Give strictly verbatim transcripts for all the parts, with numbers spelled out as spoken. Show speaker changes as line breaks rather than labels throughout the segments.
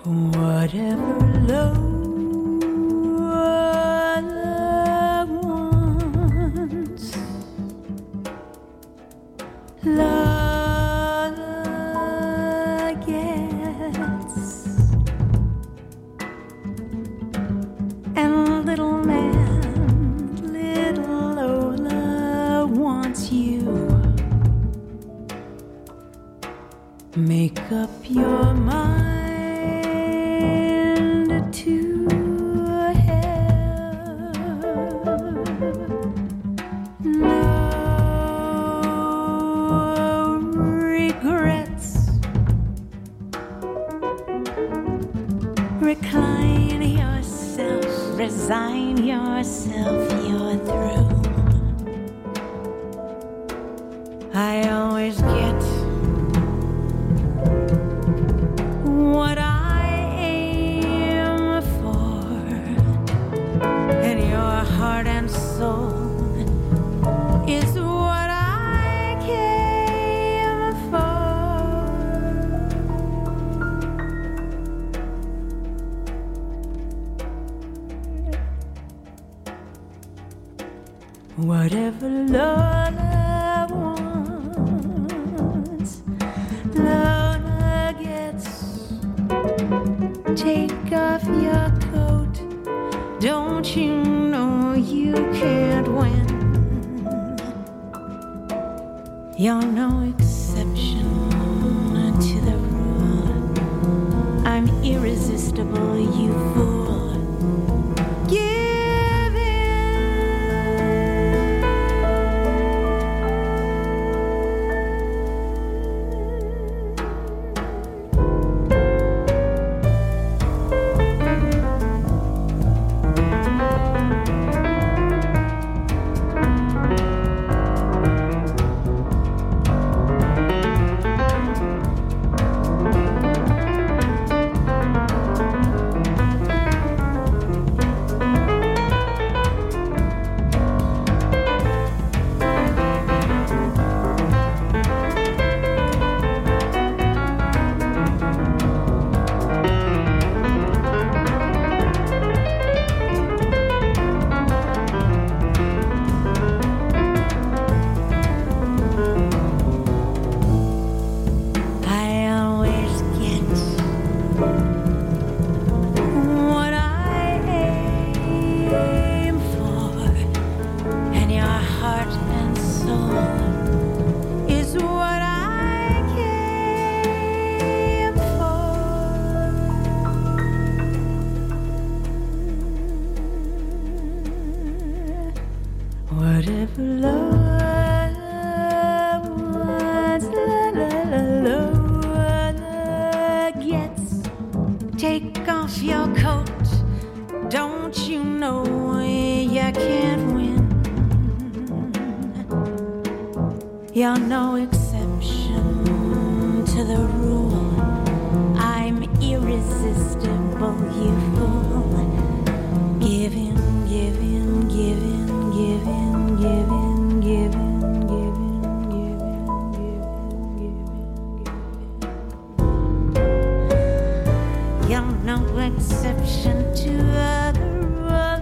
Whatever love wants, love gets, and little man, little Lola wants you. Make up your mind to have no regrets. Recline yourself, resign yourself, you're through. I always get what I aim for, and your heart and soul is what I came for. Whatever love wants, love gets. Take off your coat. Don't you know you can't win? You're no exception to the rule. I'm irresistible, you fool. Give in. Whatever love wants, love gets. Take off your coat. Don't you know you can't win? You're no exception to the rule. I'm irresistible, you fool. Give in, give in, give in, give in, give in, give in, give in, give in, give in, give in. You're no exception to the rule.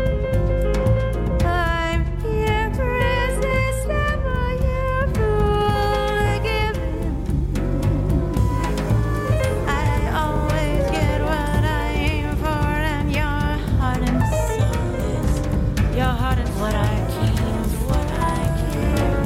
I'm irresistible, you fool. Give in. I always get what I aim for, and your heart and soul is, your heart is what I came, what I came.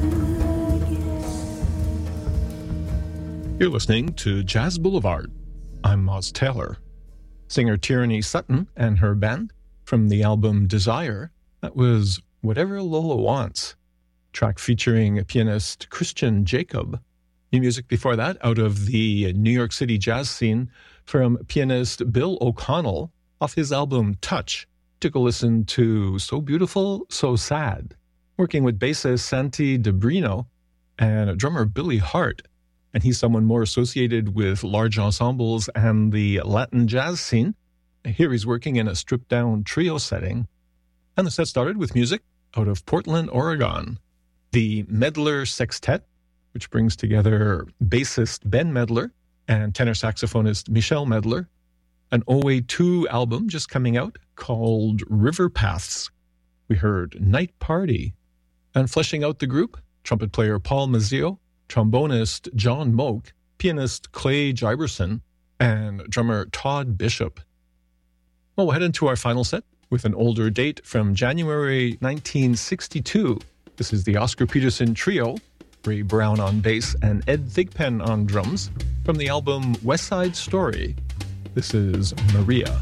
You're listening to Jazz Boulevard. I'm Moz Taylor. Singer Tierney Sutton and her band from the album Desire. That was Whatever Lola Wants, track featuring pianist Christian Jacob. New music before that out of the New York City jazz scene from pianist Bill O'Connell off his album Touch. Took a listen to So Beautiful, So Sad, working with bassist Santi DeBrino and drummer Billy Hart. And he's someone more associated with large ensembles and the Latin jazz scene. Here he's working in a stripped-down trio setting. And the set started with music out of Portland, Oregon. The Medler Sextet, which brings together bassist Ben Medler and tenor saxophonist Michelle Medler. An O A two album just coming out called River Paths. We heard Night Party. And fleshing out the group, trumpet player Paul Mazzio, trombonist John Moak, pianist Clay Giberson, and drummer Todd Bishop. Well, we'll head into our final set with an older date from January nineteen sixty-two. This is the Oscar Peterson Trio, Ray Brown on bass and Ed Thigpen on drums, from the album West Side Story. This is Maria.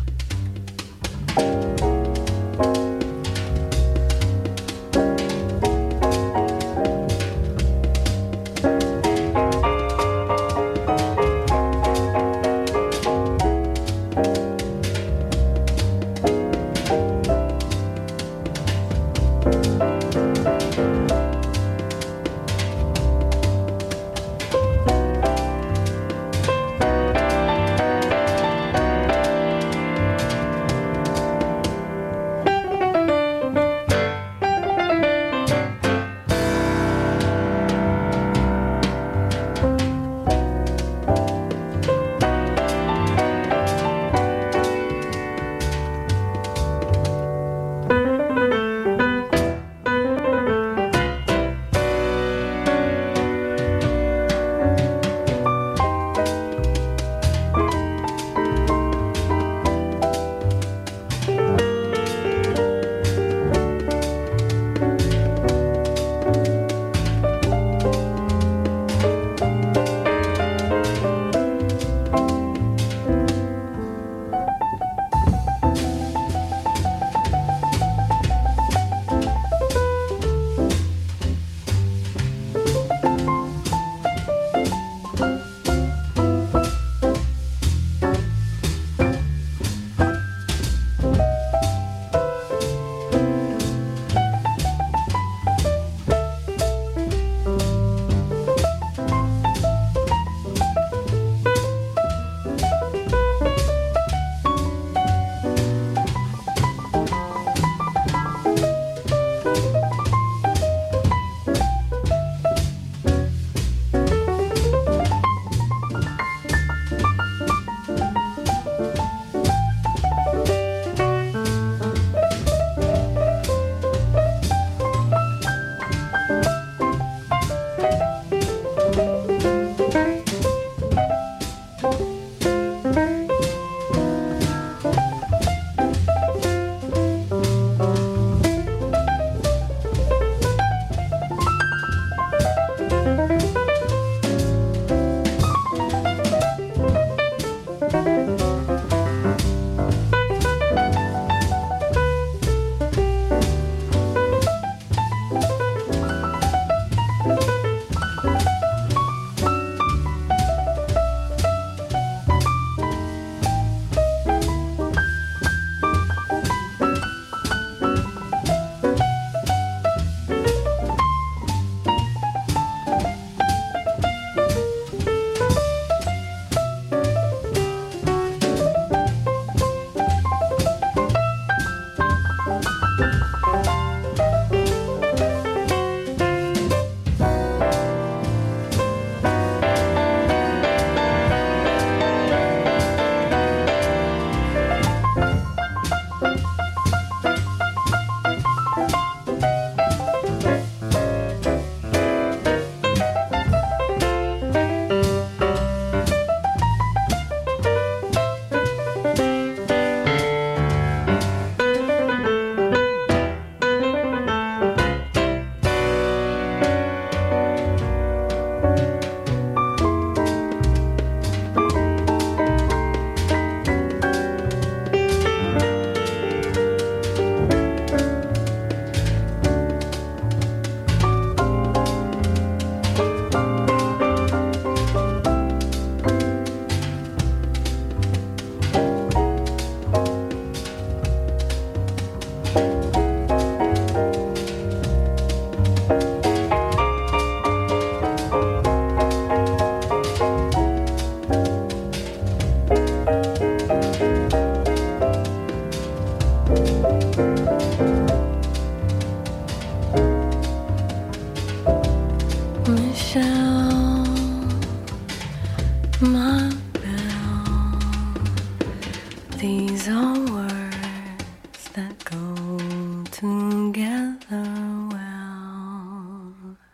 These are words that go together well.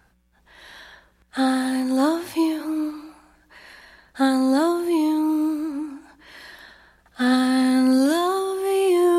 I love you, I love you, I love you.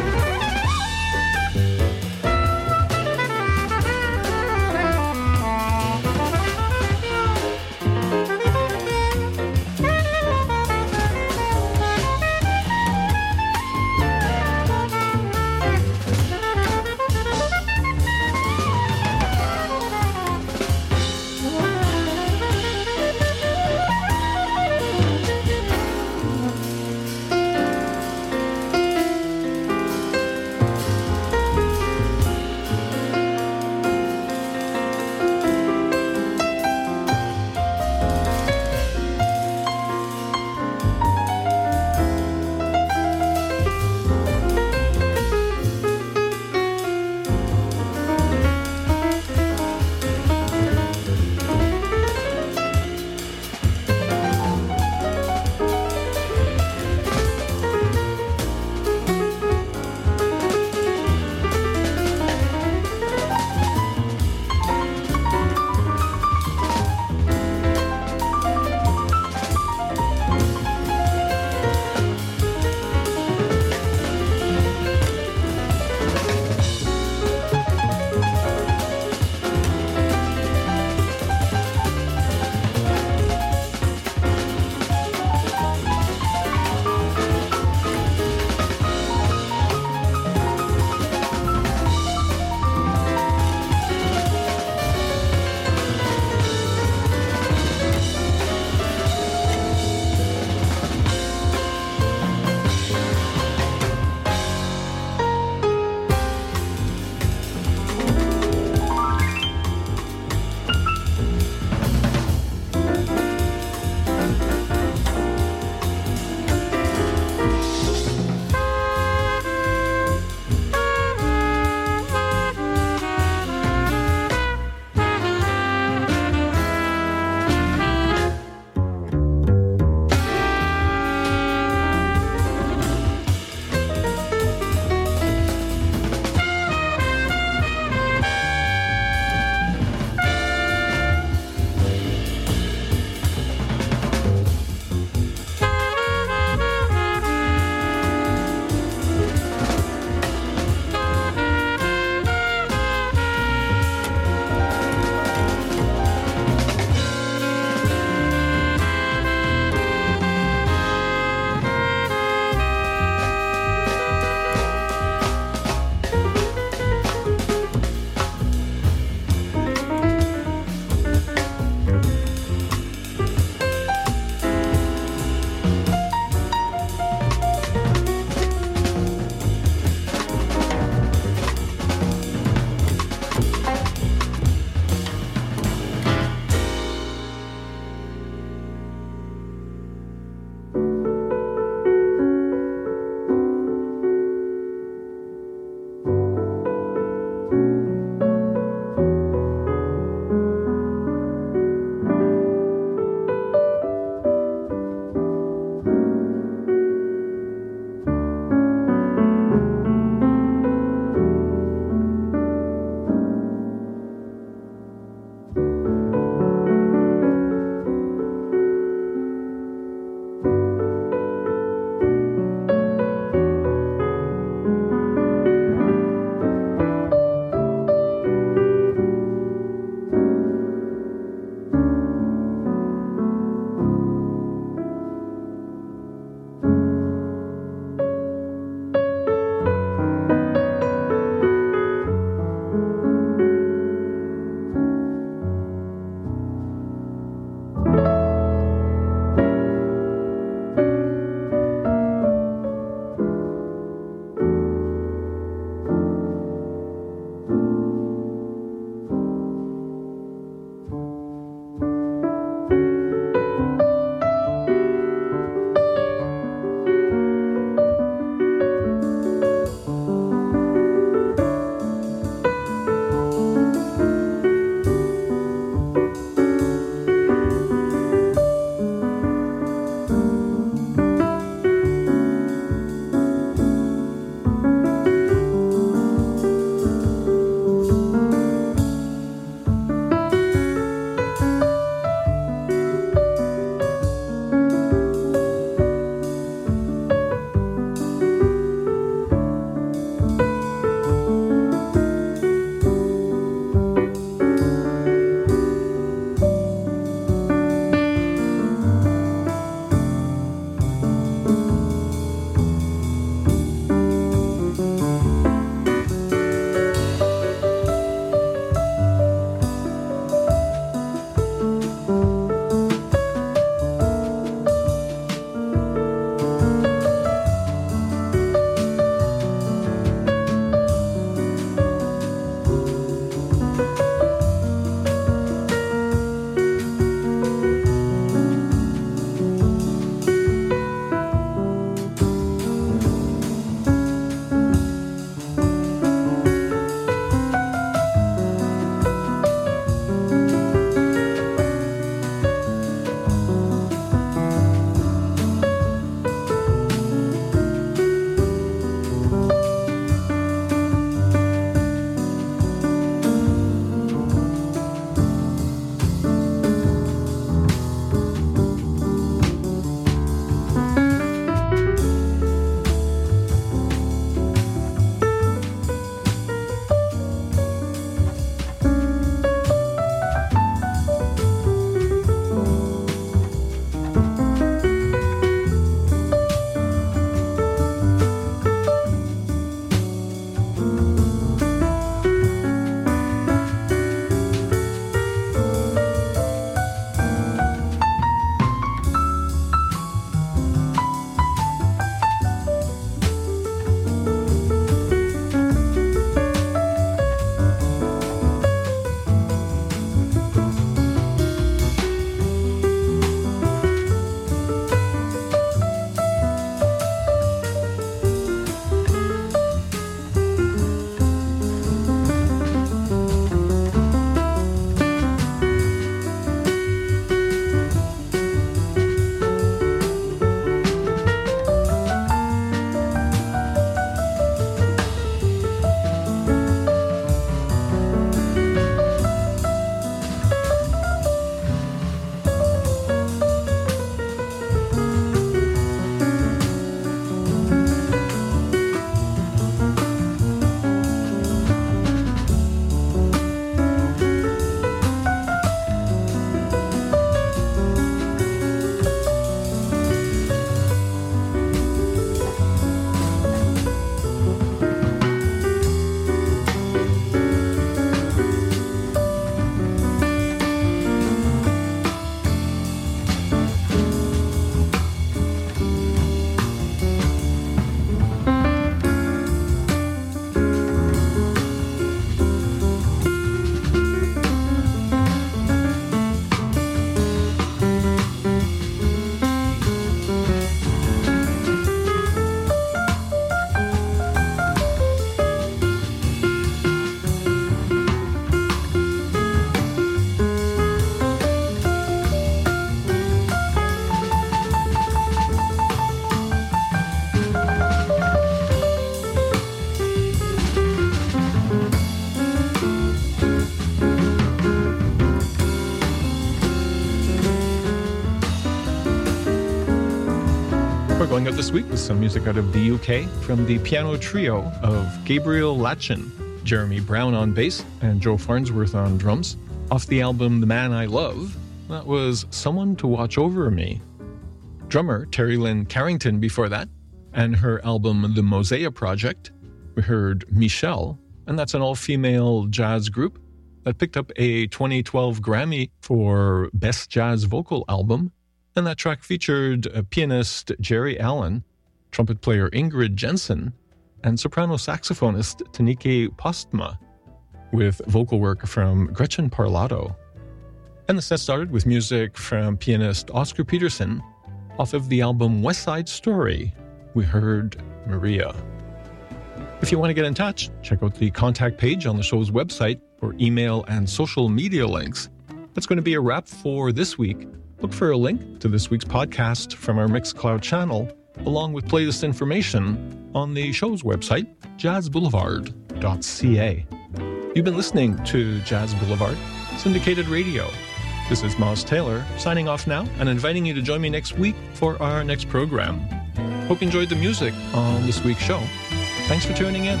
this week with some music out of the U K from the piano trio of Gabriel Latchin, Jeremy Brown on bass, and Joe Farnsworth on drums. Off the album The Man I Love, that was Someone to Watch Over Me. Drummer Terry Lynn Carrington before that, and her album The Mosaic Project. We heard Michelle, and that's an all-female jazz group that picked up a twenty twelve Grammy for Best Jazz Vocal Album. And that track featured a pianist Jerry Allen, trumpet player Ingrid Jensen, and soprano saxophonist Tanike Postma, with vocal work from Gretchen Parlato. And the set started with music from pianist Oscar Peterson off of the album West Side Story. We heard Maria. If you want to get in touch, check out the contact page on the show's website for email and social media links. That's going to be a wrap for this week. Look for a link to this week's podcast from our Mixcloud channel, along with playlist information on the show's website, jazz boulevard dot c a. You've been listening to Jazz Boulevard, syndicated radio. This is Miles Taylor, signing off now and inviting you to join me next week for our next program. Hope you enjoyed the music on this week's show. Thanks for tuning in.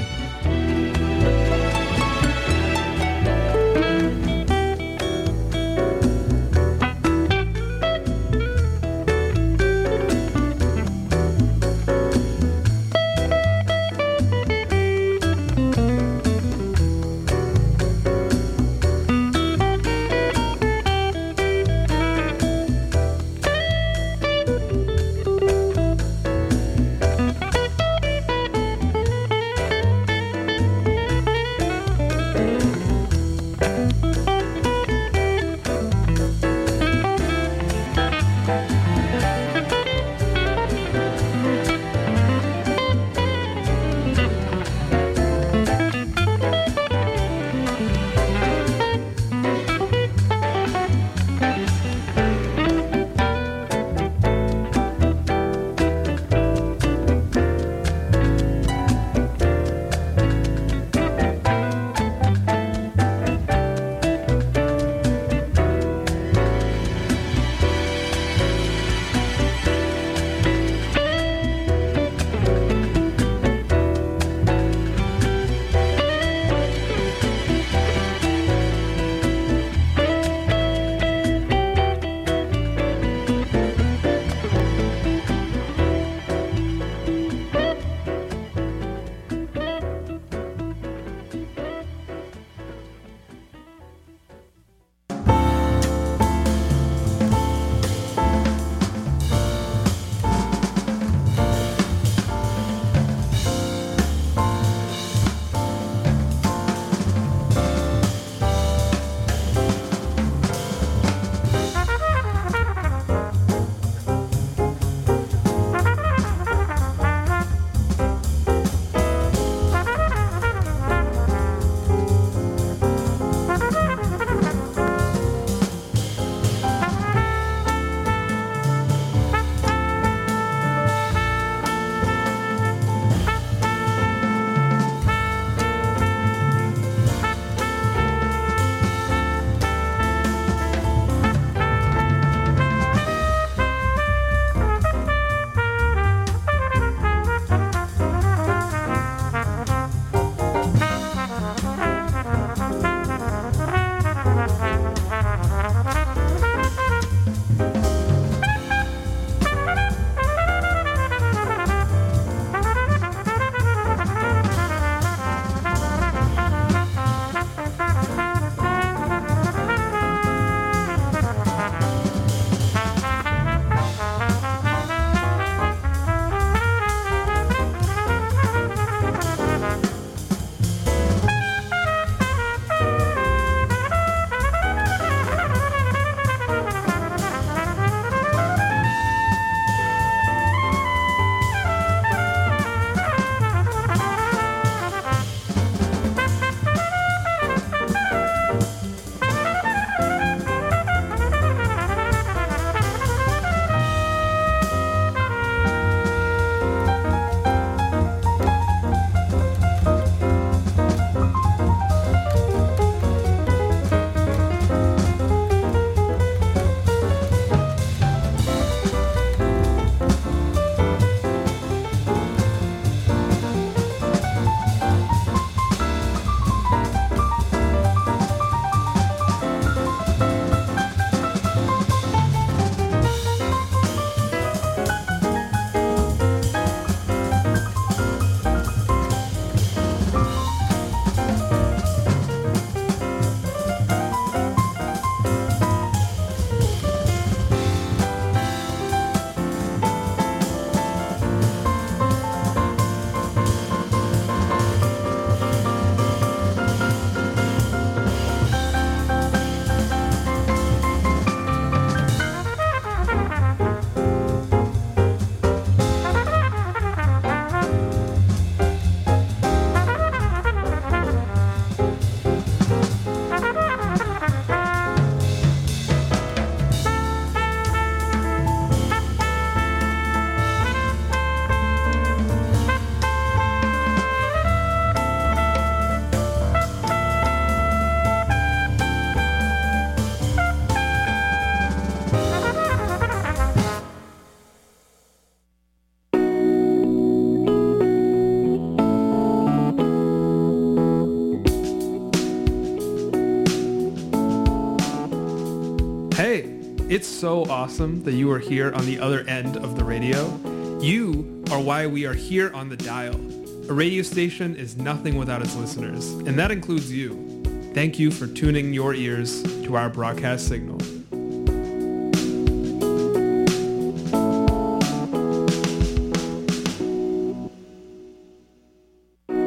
It's so awesome that you are here on the other end of the radio. You are why we are here on the dial. A radio station is nothing without its listeners, and that includes you. Thank you for tuning your ears to our broadcast signal.